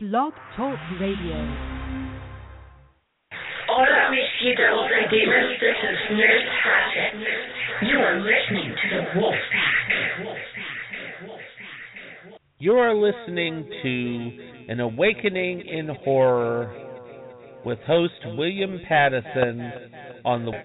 Blog Talk Radio. Hola, mis kiddos and demons. This is Nurse Hatchet. You are listening to the Wolf Pack. You are listening to An Awakening in Horror with host William Pattison on the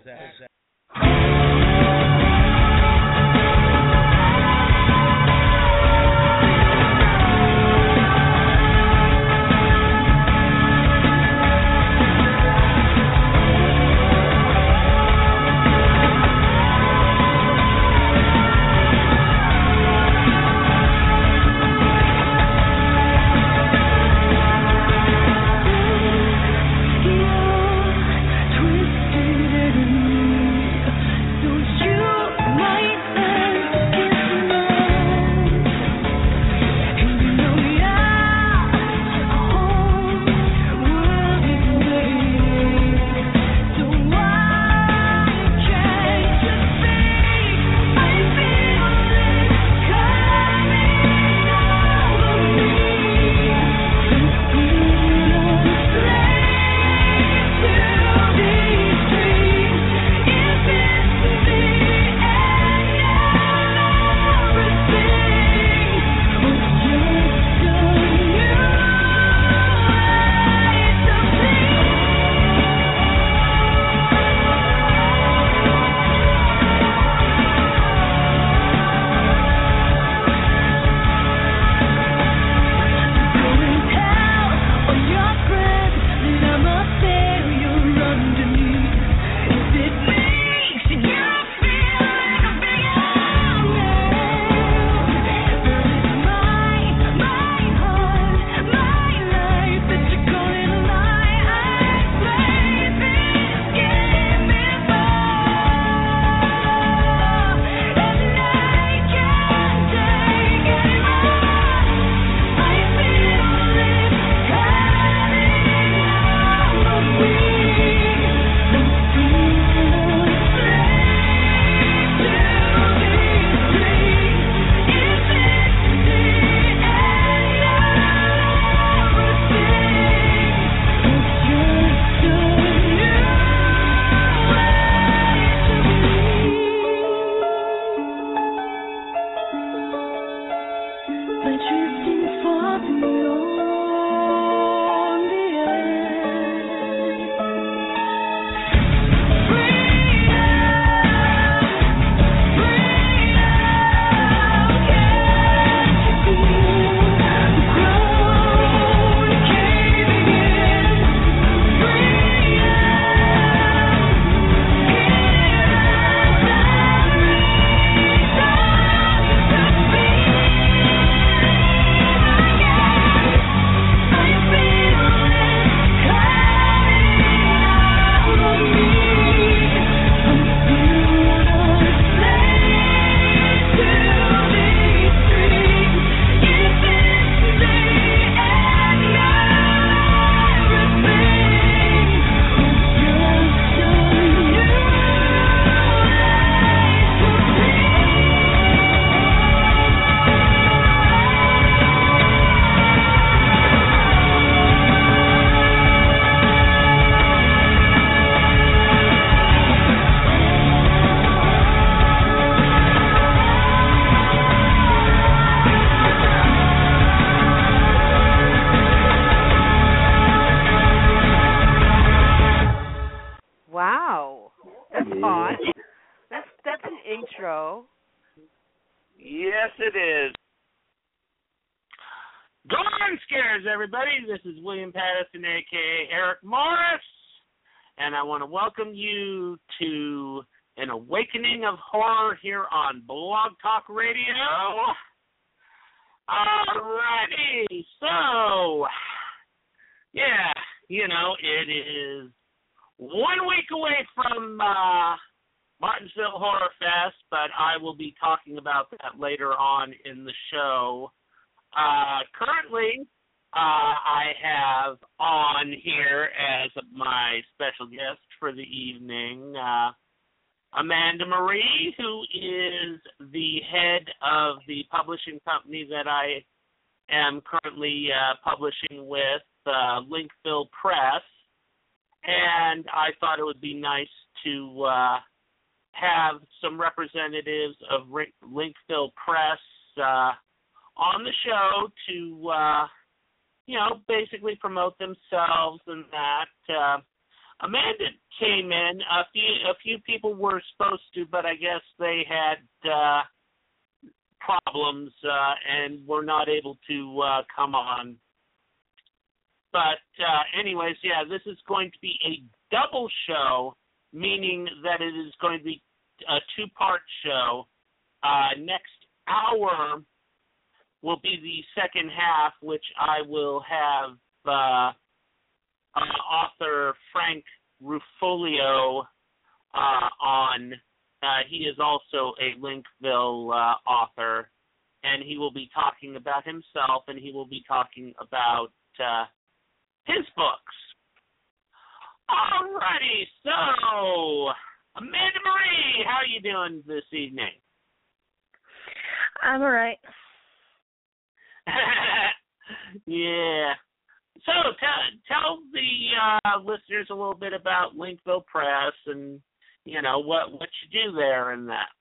This is William Pattison, a.k.a. Eric Morris, and I want to welcome you to An Awakening of Horror here on Blog Talk Radio. Alrighty, so, yeah, it is 1 week away from Martinsville Horror Fest, but I will be talking about that later on in the show. Currently, I have on here as my special guest for the evening Amanda Marie, who is the head of the publishing company that I am currently publishing with Linkville Press, and I thought it would be nice to have some representatives of Linkville Press on the show to, basically promote themselves and that. Amanda came in. A few people were supposed to, but I guess they had problems and were not able to come on. But anyways, yeah, this is going to be a double show, meaning that it is going to be a two-part show. Next hour will be the second half, which I will have author Frank Rufolio on. He is also a Linkville author, and he will be talking about himself, and he will be talking about his books. Alrighty, so Amanda Marie, how are you doing this evening? I'm alright. Yeah. So tell the listeners a little bit about Linkville Press and what you do there and that.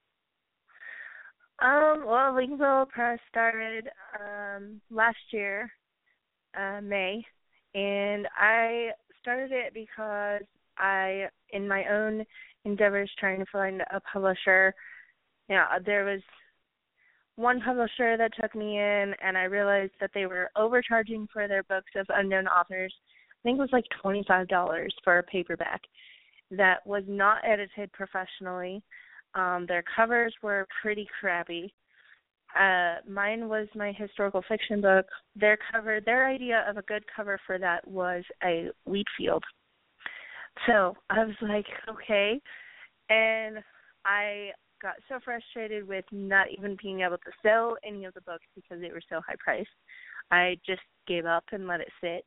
Well, Linkville Press started last year, May, and I started it because I, in my own endeavors trying to find a publisher, there was one publisher that took me in, and I realized that they were overcharging for their books of unknown authors. I think it was like $25 for a paperback that was not edited professionally. Their covers were pretty crappy. Mine was my historical fiction book. Their idea of a good cover for that was a wheat field. So I was like, okay. And I got so frustrated with not even being able to sell any of the books because they were so high priced. I just gave up and let it sit.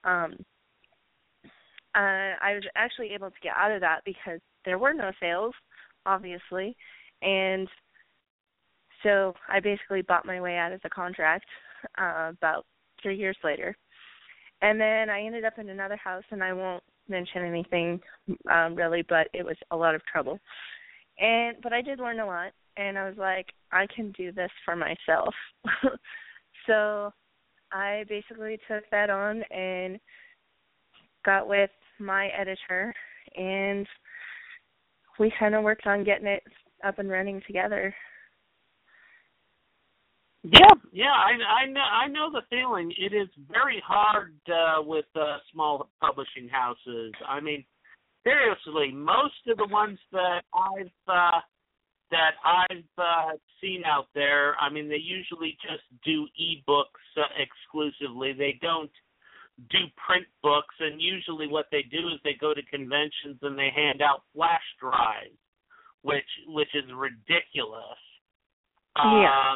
I was actually able to get out of that because there were no sales, obviously, and so I basically bought my way out of the contract about 3 years later. And then I ended up in another house, and I won't mention anything really, but it was a lot of trouble. But I did learn a lot, and I was like, I can do this for myself. So I basically took that on and got with my editor, and we kind of worked on getting it up and running together. Yeah, I know the feeling. It is very hard with small publishing houses. I mean, seriously, most of the ones that I've seen out there, I mean, they usually just do ebooks exclusively. They don't do print books, and usually what they do is they go to conventions and they hand out flash drives, which is ridiculous. Yeah.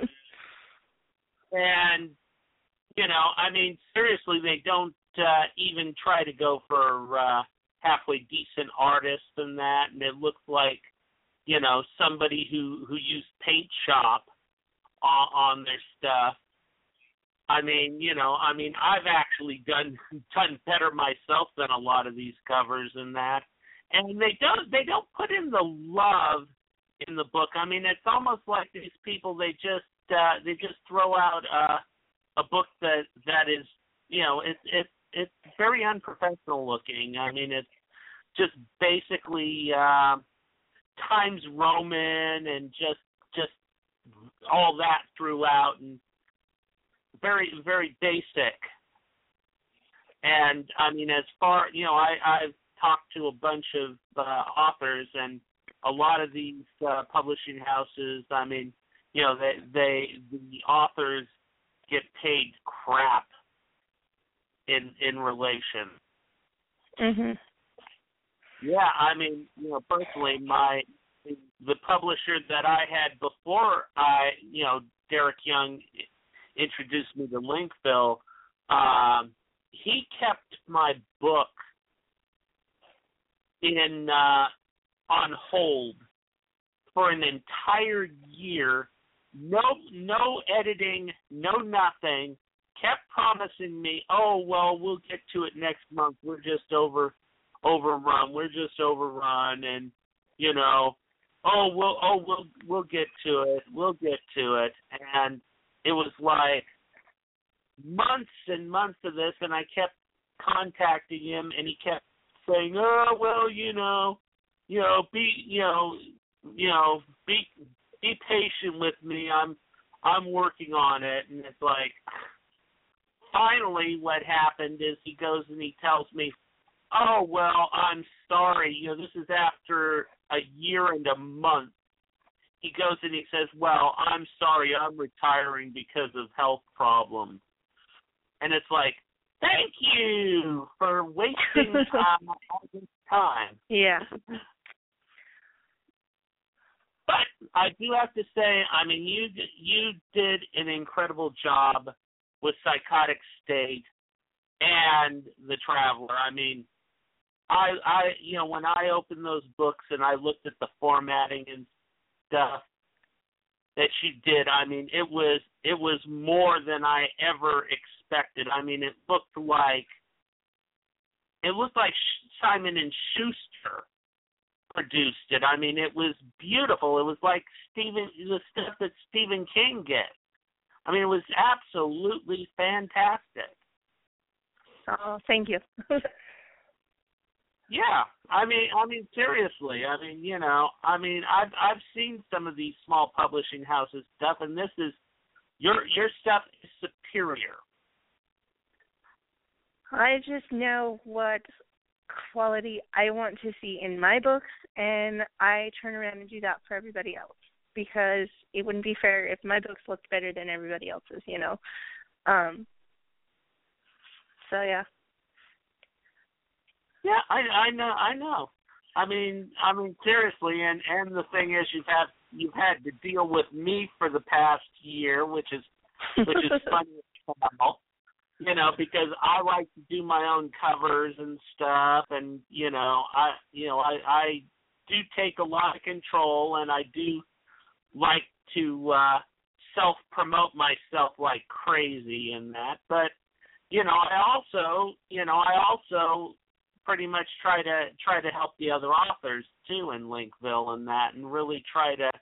And, I mean, seriously, they don't even try to go for halfway decent artists and that, and it looks like, somebody who used Paint Shop on their stuff. I mean, I've actually done better myself than a lot of these covers and that, and they don't put in the love in the book. I mean, it's almost like these people they just throw out a book that is, it's very unprofessional looking. I mean, it's just basically Times Roman and just all that throughout, and very, very basic. And I mean, as far, I've talked to a bunch of authors, and a lot of these publishing houses, I mean, the authors get paid crap in relation. Mhm. Yeah, I mean, personally, the publisher that I had before Derek Young introduced me to Linkville, he kept my book on hold for an entire year no editing, no nothing. Kept promising me, oh well, we'll get to it next month. We're just overrun. We're just overrun, and you know, we'll get to it. We'll get to it. And it was like months and months of this, and I kept contacting him, and he kept saying, oh well, be patient with me. I'm working on it. And it's like, finally what happened is he goes and he tells me, oh well, I'm sorry, this is after a year and a month. He goes and he says, well, I'm sorry, I'm retiring because of health problems. And it's like, thank you for wasting time. Yeah. But I do have to say, I mean, you did an incredible job with Psychotic State and The Traveler. I mean, I when I opened those books and I looked at the formatting and stuff that you did, I mean, it was more than I ever expected. I mean, it looked like Simon and Schuster produced it. I mean, it was beautiful. It was like the stuff that Stephen King gets. I mean, it was absolutely fantastic. Oh, thank you. Yeah, I mean, seriously. I mean, I've seen some of these small publishing houses stuff, and this is your stuff is superior. I just know what quality I want to see in my books, and I turn around and do that for everybody else, because it wouldn't be fair if my books looked better than everybody else's, So yeah. Yeah, I know. I mean, seriously, and the thing is, you've had to deal with me for the past year, which is funny as hell, because I like to do my own covers and stuff, and I do take a lot of control, and I do like to self-promote myself like crazy in that, but I also pretty much try to help the other authors too in Linkville and that, and really try to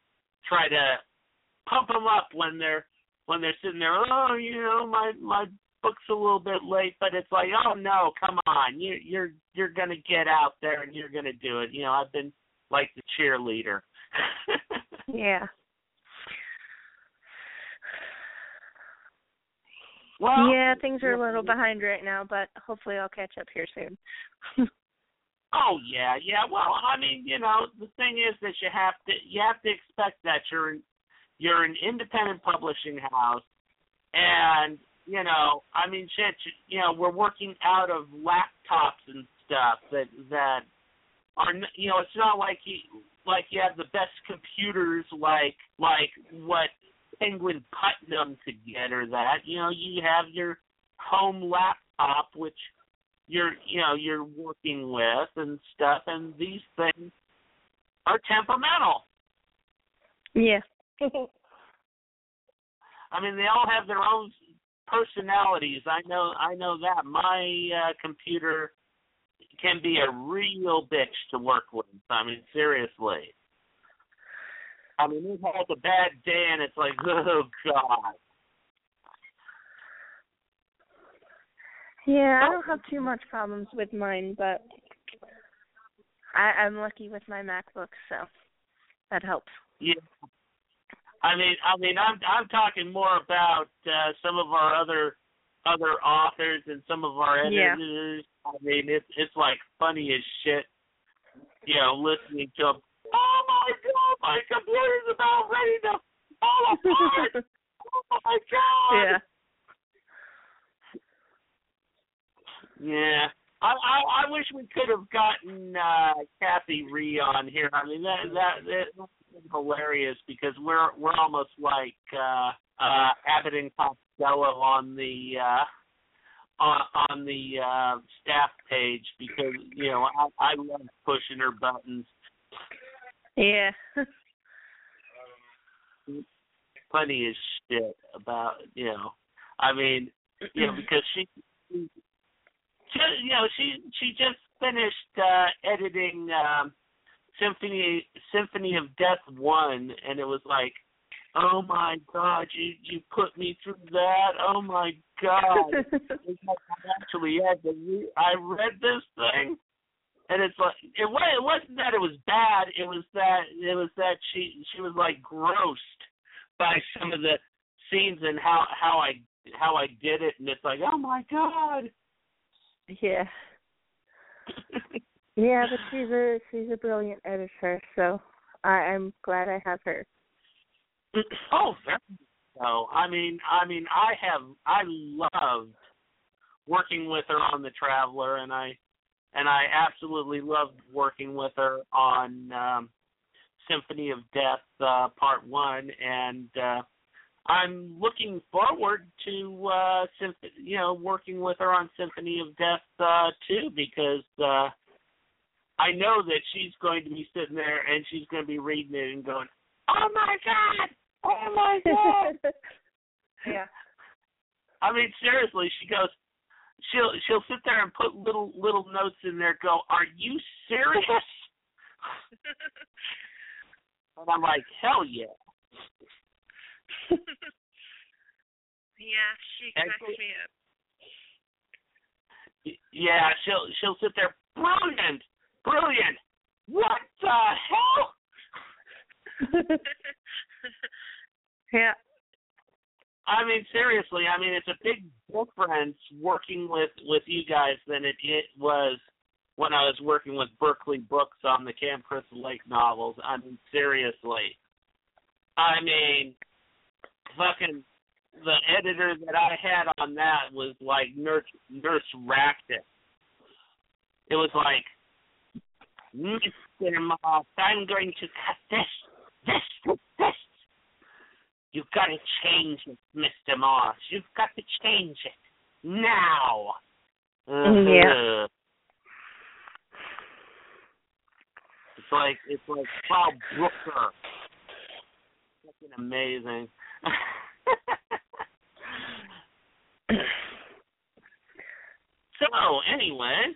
pump them up when they're sitting there. Oh, my book's a little bit late, but it's like, oh no, come on, you're gonna get out there and you're gonna do it. I've been like the cheerleader. Yeah. Well, yeah, things are a little behind right now, but hopefully I'll catch up here soon. Oh yeah. Well, I mean, the thing is that you have to expect that you're an independent publishing house, and I mean, shit, we're working out of laptops and stuff that are, it's not like you have the best computers like what Penguin Putnam could get or that. You have your home laptop, which you're working with and stuff, and these things are temperamental. Yeah. I mean, they all have their own personalities. I know that. My computer can be a real bitch to work with. I mean, seriously. I mean, it has a bad day, and it's like, oh, God. Yeah, I don't have too much problems with mine, but I'm lucky with my MacBook, so that helps. Yeah. I mean, I'm talking more about some of our other authors and some of our editors. Yeah. I mean, it's like funny as shit, listening to them. Oh my God, my computer's about ready to fall apart. Oh my God. Yeah. Yeah. I wish we could have gotten Kathy Ree on here. I mean, that's hilarious, because we're almost like Abbott and Costello on the staff page, because I love pushing her buttons. Yeah. plenty of shit about, I mean, because she just finished editing Symphony of Death 1, and it was like, oh my God, you put me through that. Oh my God. I read this thing, and it's like it wasn't that it was bad. It was that she was like grossed by some of the scenes and how I did it, and it's like, oh my God. Yeah. Yeah, but she's a brilliant editor, so I'm glad I have her. Oh, so I mean, I loved working with her on The Traveler, and I absolutely loved working with her on Symphony of Death Part 1, and I'm looking forward to working with her on Symphony of Death 2, because I know that she's going to be sitting there and she's going to be reading it and going, oh my God. Oh my God! Yeah. I mean, seriously, she goes. She'll sit there and put little notes in there. Go, are you serious? And I'm like, hell yeah. Yeah, she cracks me up. Yeah, she'll sit there. Brilliant. What the hell? Yeah. I mean, seriously, it's a big difference working with you guys than it was when I was working with Berkeley Books on the Camp Crystal Lake novels. I mean, seriously. I mean, fucking the editor that I had on that was like Nurse Ratchet. It was like, Mr. Moss, I'm going to cut this. You've got to change it, Mr. Moss. You've got to change it now. Yeah. It's like Bob Brooker. Fucking amazing. So, anyways,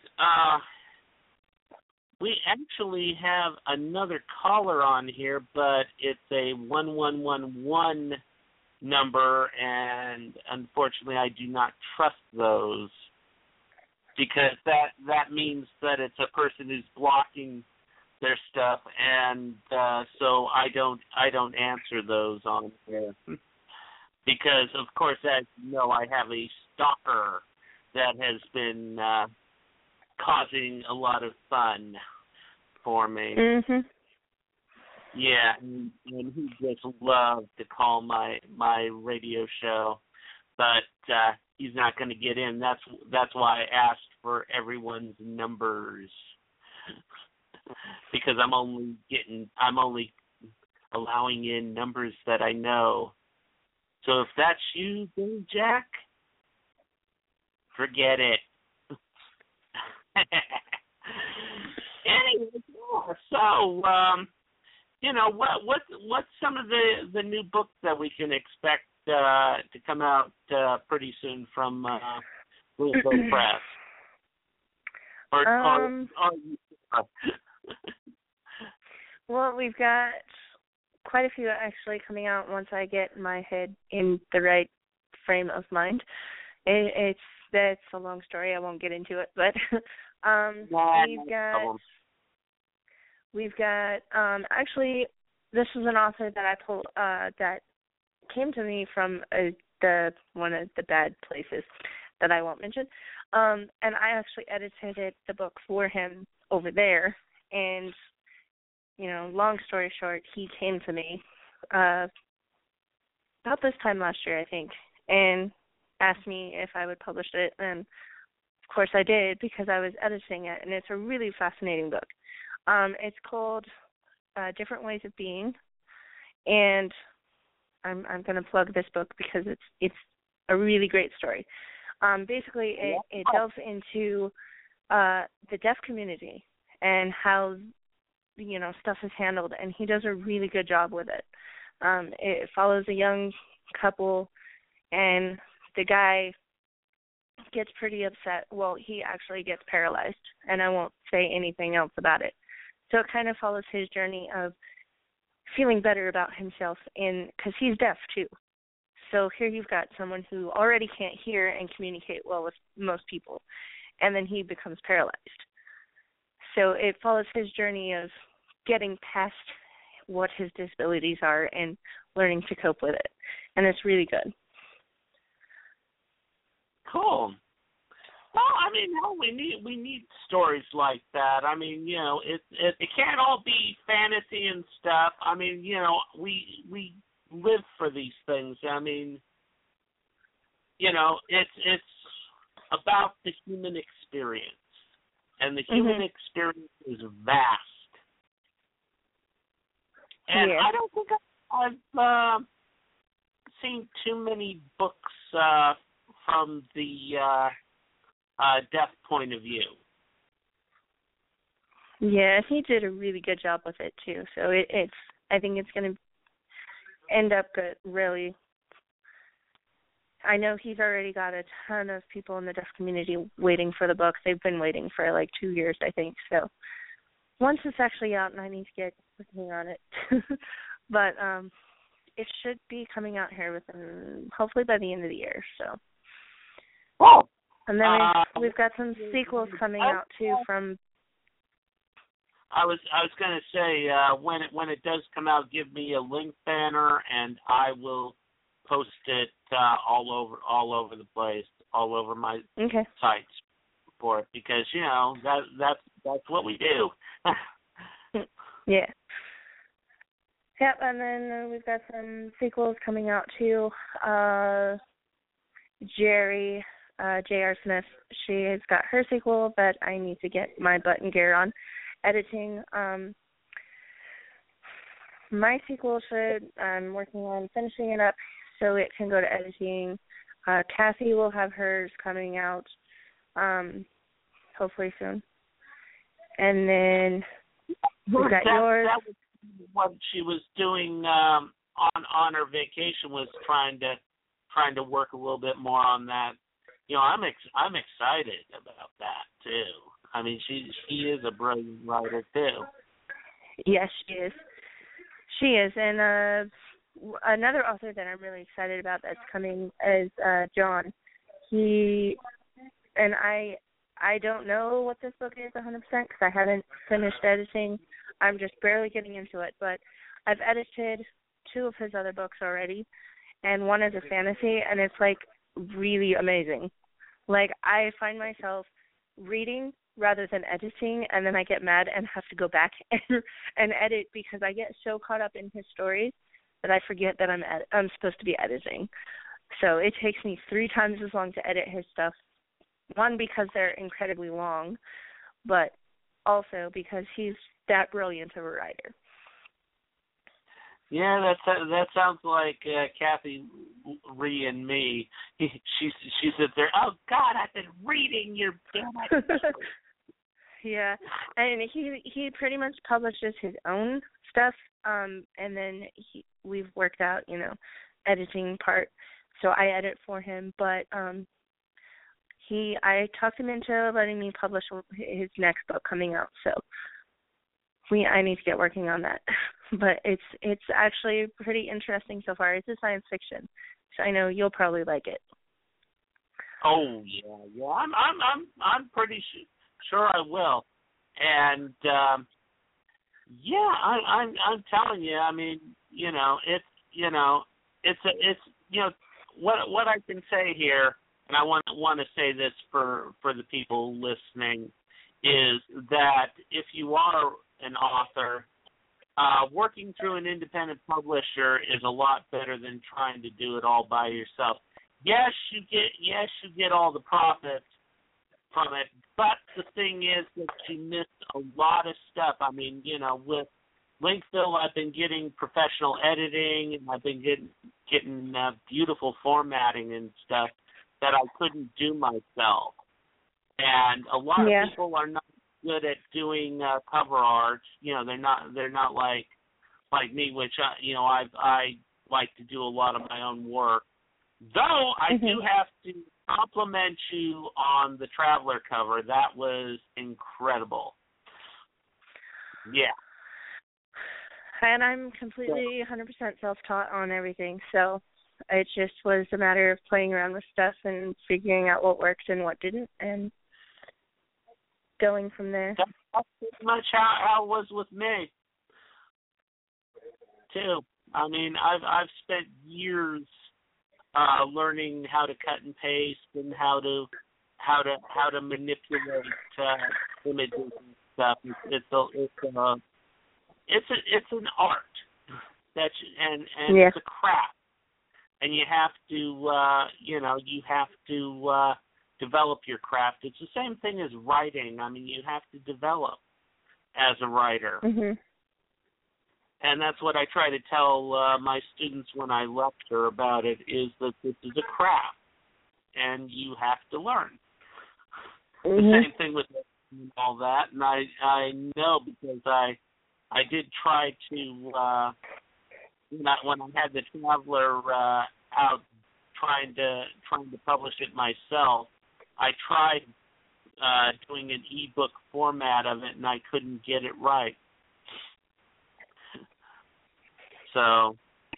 we actually have another caller on here, but it's a 1111 number, and unfortunately I do not trust those, because that means that it's a person who's blocking their stuff, and so I don't answer those on here. Because, of course, as you know, I have a stalker that has been causing a lot of fun for me. Mhm. Yeah, and he just loved to call my radio show, but he's not going to get in. That's why I asked for everyone's numbers, because I'm only allowing in numbers that I know. So if that's you, Billy Jack, forget it. Anyway, so what's some of the new books that we can expect to come out pretty soon from Louisville Press? Well, we've got quite a few actually coming out once I get my head in the right frame of mind. That's a long story. I won't get into it, but we've got actually, this is an author that I pulled that came to me from one of the bad places that I won't mention, and I actually edited the book for him over there. And long story short, he came to me about this time last year, I think, and asked me if I would publish it, and of course I did, because I was editing it, and it's a really fascinating book. It's called Different Ways of Being, and I'm going to plug this book because it's a really great story. Basically, it delves into the deaf community and how stuff is handled, and he does a really good job with it. It follows a young couple, and the guy gets pretty upset. Well, he actually gets paralyzed, and I won't say anything else about it. So it kind of follows his journey of feeling better about himself, and because he's deaf too. So here you've got someone who already can't hear and communicate well with most people, and then he becomes paralyzed. So it follows his journey of getting past what his disabilities are and learning to cope with it, and it's really good. Cool. Well, I mean, no, we need stories like that. I mean, it can't all be fantasy and stuff. I mean, we live for these things. I mean, it's about the human experience, and the human experience is vast. And I don't think I've seen too many books from the deaf point of view. Yeah, he did a really good job with it too. So it's I think it's going to end up good. Really, I know he's already got a ton of people in the deaf community waiting for the book. They've been waiting for like 2 years, I think. So once it's actually out, and I need to get working on it, but it should be coming out here within hopefully by the end of the year. So. Oh. And then we've got some sequels coming out too from. I was going to say when it does come out, give me a link banner and I will post it all over the place, all over my sites for it, because that's what we do. Yeah. Yep, and then we've got some sequels coming out too. Jerry. J.R. Smith, she has got her sequel, but I need to get my butt and gear on editing. My sequel I'm working on finishing it up so it can go to editing. Kathy will have hers coming out hopefully soon. And then we've got yours. That was what she was doing on her vacation, was trying to work a little bit more on that. I'm excited about that too. I mean, she is a brilliant writer too. Yes, she is. She is, and another author that I'm really excited about that's coming is John. He and I don't know what this book is 100% because I haven't finished editing. I'm just barely getting into it, but I've edited 2 of his other books already, and one is a fantasy, and it's like really amazing. Like, I find myself reading rather than editing, and then I get mad and have to go back and edit because I get so caught up in his stories that I forget that I'm supposed to be editing. So it takes me 3 times as long to edit his stuff. One, because they're incredibly long, but also because he's that brilliant of a writer. Yeah, that sounds like Kathy Ree and me. She sits there. Oh God, I've been reading your damn. Yeah, and he pretty much publishes his own stuff, and then we've worked out editing part. So I edit for him, but I talked him into letting me publish his next book coming out. So I need to get working on that. But it's actually pretty interesting so far. It's a science fiction, so I know you'll probably like it. Oh yeah. I'm pretty sure I will. And I'm telling you. I mean, it's what I can say here, and I want to say this for the people listening, is that if you are an author, working through an independent publisher is a lot better than trying to do it all by yourself. Yes, you get all the profits from it, but the thing is that you miss a lot of stuff. I mean, with Linkville, I've been getting professional editing, and I've been getting beautiful formatting and stuff that I couldn't do myself. And a lot of people are not good at doing cover art. They're not like like me, which I like to do a lot of my own work. Though I do have to compliment you on the Traveler cover. That was incredible. Yeah. And I'm completely 100% self-taught on everything, so it just was a matter of playing around with stuff and figuring out what worked and what didn't, and going from there. That's pretty much how it was with me, too. I mean, I've spent years learning how to cut and paste and how to manipulate images and stuff. It's an art it's a craft, and you have to develop your craft. It's the same thing as writing. I mean, you have to develop as a writer. Mm-hmm. And that's what I try to tell my students when I lecture about it, is that this is a craft, and you have to learn. Mm-hmm. The same thing with all that, and I know because I did try to, when I had the Traveler out trying to publish it myself, I tried doing an ebook format of it, and I couldn't get it right. So,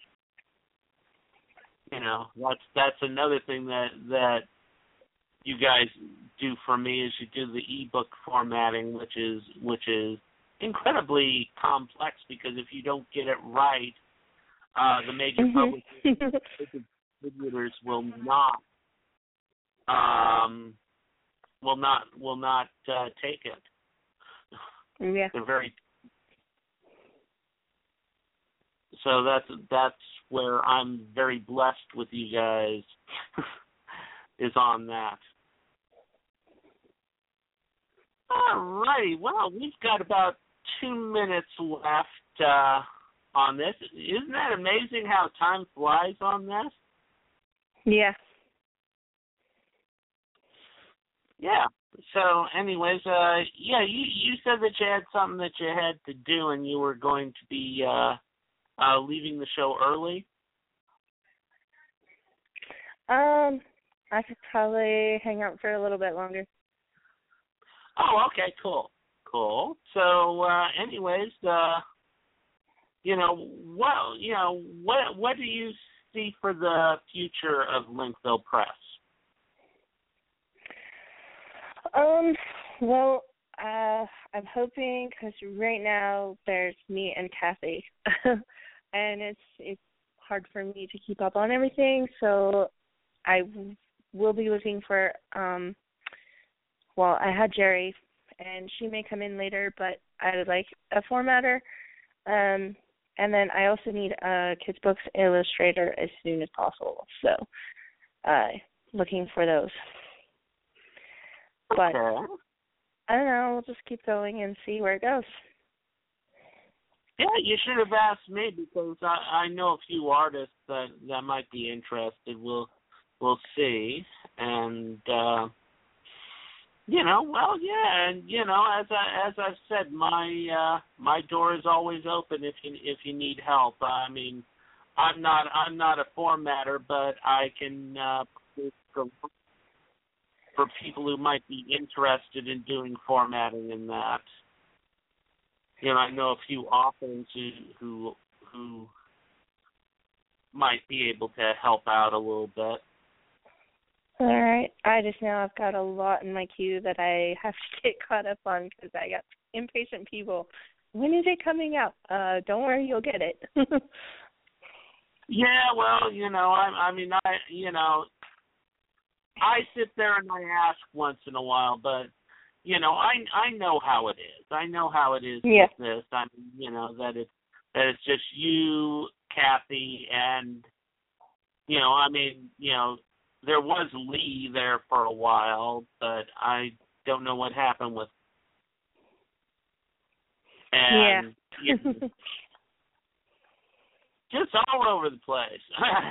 that's another thing that you guys do for me, is you do the ebook formatting, which is incredibly complex, because if you don't get it right, the major distributors will not take it. Yeah. They're very. So that's where I'm very blessed with you guys, is on that. All righty. Well, we've got about 2 minutes left on this. Isn't that amazing how time flies on this? Yeah. Yeah. So, anyways, you said that you had something that you had to do, and you were going to be leaving the show early? I could probably hang out for a little bit longer. Oh, okay, cool. So, anyways, what do you see for the future of Linkville Press? Well, I'm hoping, because right now there's me and Kathy, and it's hard for me to keep up on everything, so I will be looking for, I had Jerry, and she may come in later, but I would like a formatter, and then I also need a Kids Books illustrator as soon as possible, so looking for those. But I don't know, we'll just keep going and see where it goes. Yeah, you should have asked me, because I know a few artists that might be interested. We'll see. And as I've said, my door is always open if you need help. I mean, I'm not a formatter, but I can for people who might be interested in doing formatting and that. I know a few authors who might be able to help out a little bit. All right. I just know I've got a lot in my queue that I have to get caught up on, because I got impatient people. When is it coming out? Don't worry, you'll get it. Yeah, well, I sit there and I ask once in a while, but I know how it is. I know how it is with this. I mean, that it's just you, Kathy, and there was Lee there for a while, but I don't know what happened with. And just all over the place.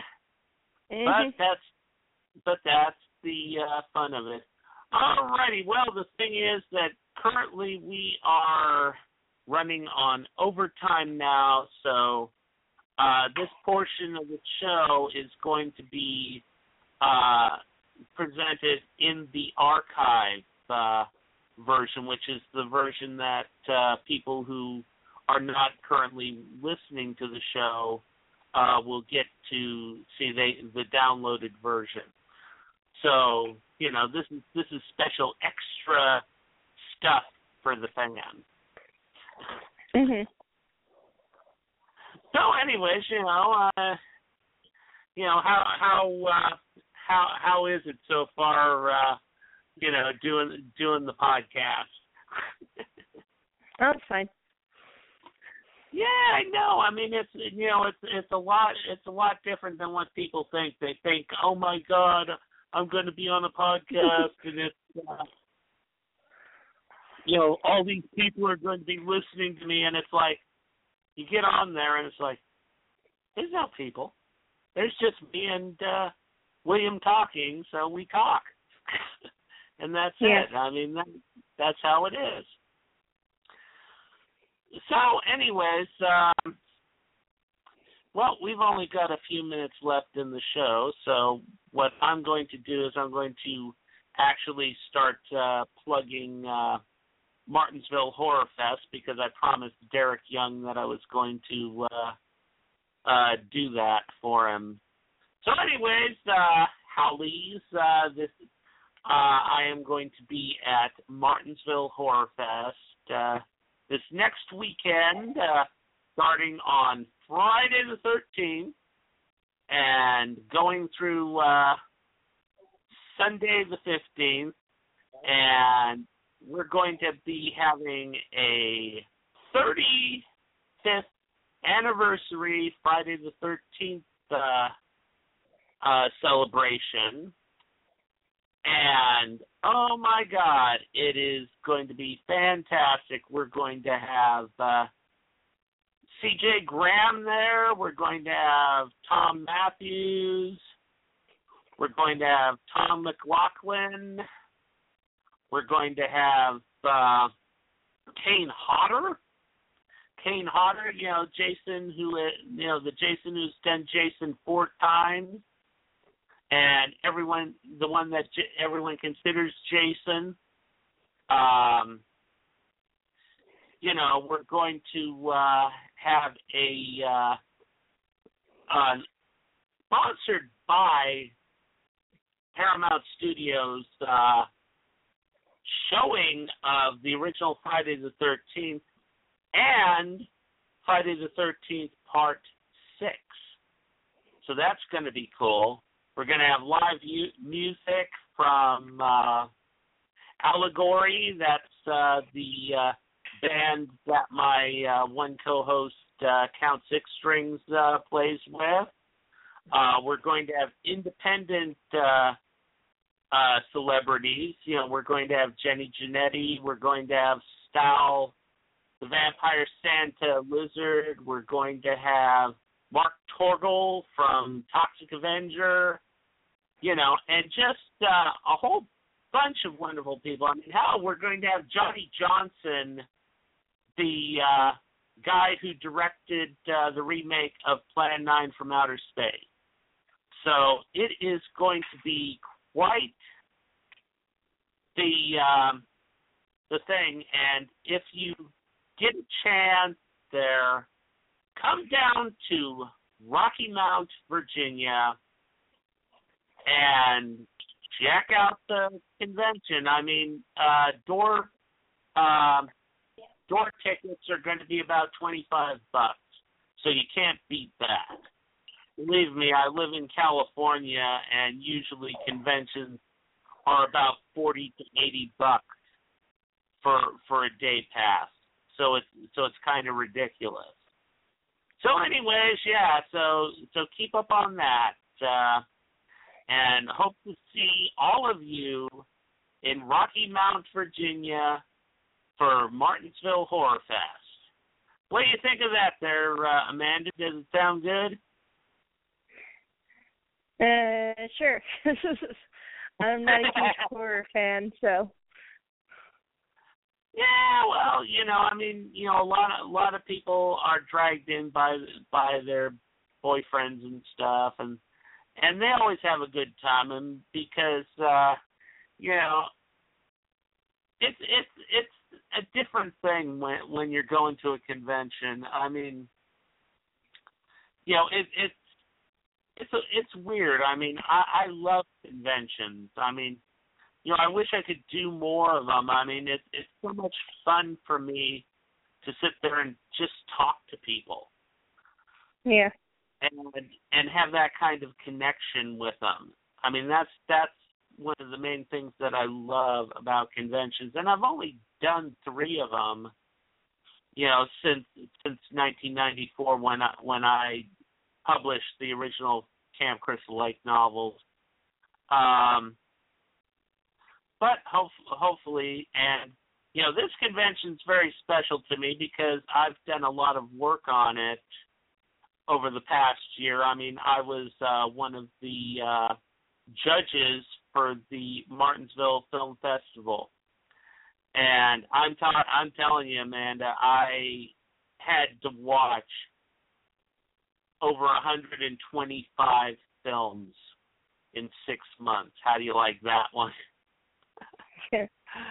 But that's the fun of it. Alrighty, well, the thing is that currently we are running on overtime now, so this portion of the show is going to be presented in the archive version, which is the version that people who are not currently listening to the show will get to see the downloaded version. So, this is special extra stuff for the fans. Mhm. So, anyways, how is it so far? Doing the podcast. Oh, it's fine. Yeah, I know. I mean, it's a lot different than what people think. They think, oh my God, I'm going to be on a podcast, and it's all these people are going to be listening to me, and it's like you get on there, and it's like there's no people. There's just me and William talking, so we talk, and that's it. I mean, that's how it is. So, anyways, we've only got a few minutes left in the show, so what I'm going to do is I'm going to actually start plugging Martinsville Horror Fest, because I promised Derek Young that I was going to do that for him. So, anyways, Howleys, I am going to be at Martinsville Horror Fest this next weekend, starting on Friday the 13th and going through Sunday the 15th, and we're going to be having a 35th anniversary Friday the 13th celebration. And, oh my God, it is going to be fantastic. We're going to have C.J. Graham there. We're going to have Tom Matthews. We're going to have Tom McLaughlin. We're going to have Kane Hodder. Kane Hodder, Jason, the Jason who's done Jason 4 times. And the one that everyone considers Jason. We're going to have a sponsored by Paramount Studios showing of the original Friday the 13th and Friday the 13th Part 6. So that's going to be cool. We're going to have live music from Allegory. That's the band that my one co-host, Count Six Strings, plays with. We're going to have independent celebrities. We're going to have Jenny Janetti. We're going to have Stal, the Vampire Santa Lizard. We're going to have Mark Torgel from Toxic Avenger, and just a whole bunch of wonderful people. I mean, hell, we're going to have Johnny Johnson, the guy who directed the remake of Plan 9 from Outer Space. So it is going to be quite the thing, and if you get a chance there, come down to Rocky Mount, Virginia, and check out the convention. I mean, door tickets are going to be about $25, so you can't beat that. Believe me, I live in California, and usually conventions are about $40 to $80 for a day pass. So it's kind of ridiculous. So anyways, yeah, so keep up on that, and hope to see all of you in Rocky Mount, Virginia for Martinsville Horror Fest. What do you think of that there, Amanda? Does it sound good? Sure. I'm not a huge horror fan, so. Yeah, well, I mean, a lot of people are dragged in by their boyfriends and stuff, and they always have a good time, and because you know, it's a different thing when you're going to a convention. I mean, it's weird. I mean, I love conventions. I mean, I wish I could do more of them. I mean, it's so much fun for me to sit there and just talk to people. Yeah. And have that kind of connection with them. I mean, that's one of the main things that I love about conventions. And I've only done 3 of them, since 1994 when I published the original Camp Crystal Lake novels. But hopefully, and this convention's very special to me because I've done a lot of work on it over the past year. I mean, I was one of the judges for the Martinsville Film Festival, and I'm telling you, Amanda, I had to watch over 125 films in 6 months. How do you like that one? Yeah.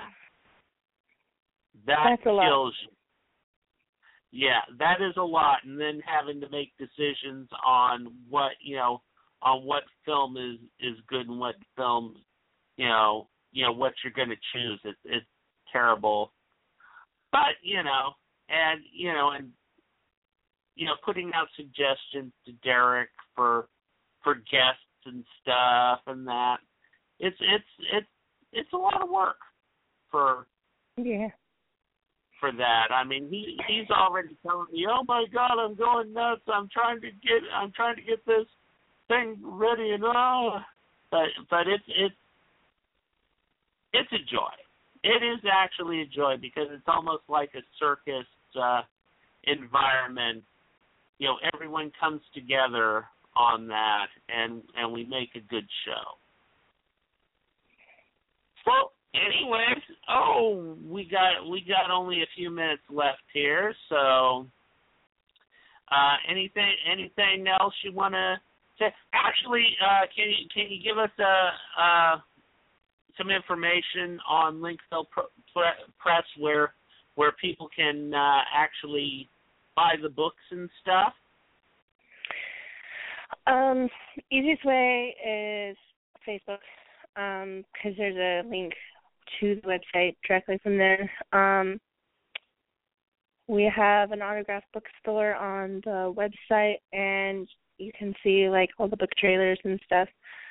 That's a lot. kills you. Yeah, that is a lot, and then having to make decisions on what film is good and what film what you're going to choose. It's terrible, but putting out suggestions to Derek for guests and stuff and that it's a lot of work for that. I mean, he's already telling me, "Oh my God, I'm going nuts. I'm trying to get this thing ready and but it's a joy. It is actually a joy because it's almost like a circus environment. Everyone comes together on that, and we make a good show. So, anyways, we got only a few minutes left here. So, anything else you want to say? Actually, can you give us some information on Linkville Press where people can actually buy the books and stuff? Easiest way is Facebook, because there's a link to the website directly from there. We have an autographed bookstore on the website, and you can see all the book trailers and stuff.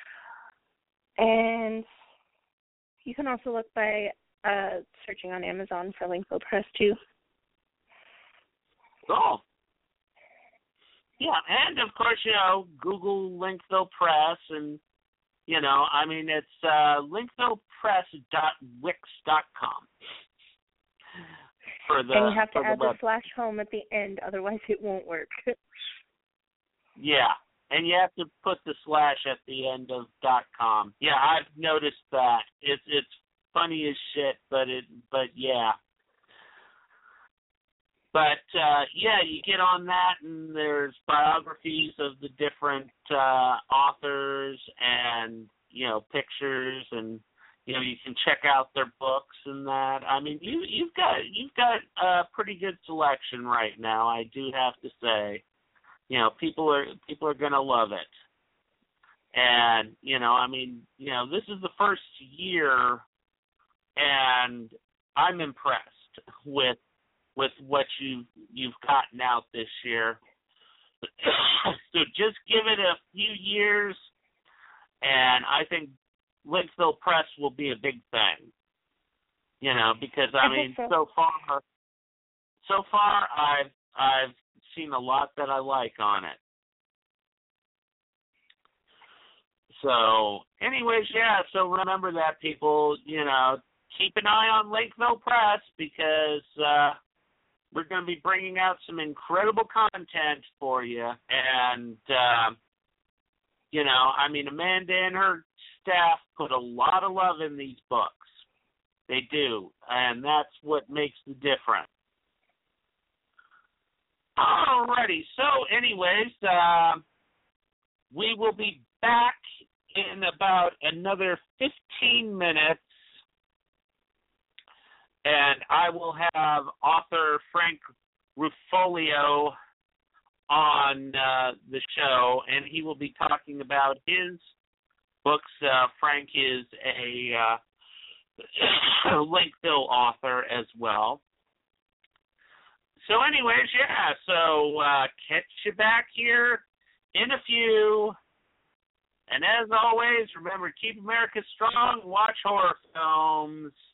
And you can also look by searching on Amazon for Linkville Press too. Cool. Yeah, and of course, Google Linkville Press, and I mean, it's linkvillepress.wix.com. And you have to add the /home at the end, otherwise it won't work. Yeah, and you have to put the / at the end of .com. Yeah, I've noticed that. It's funny as shit, but yeah. But you get on that, and there's biographies of the different authors, and pictures, and you can check out their books and that. I mean, you've got a pretty good selection right now. I do have to say, people are gonna love it, and I mean, this is the first year, and I'm impressed with what you've gotten out this year. So just give it a few years, and I think Linkville Press will be a big thing. Because I mean, so far I've seen a lot that I like on it. So, anyways, yeah. So remember that, people. Keep an eye on Linkville Press because we're going to be bringing out some incredible content for you. And, I mean, Amanda and her staff put a lot of love in these books. They do, and that's what makes the difference. Alrighty, so anyways, we will be back in about another 15 minutes, and I will have author Frank Rufolio on the show, and he will be talking about his books. Frank is a Lakeville author as well. So anyways, yeah, so catch you back here in a few. And as always, remember, keep America strong, watch horror films.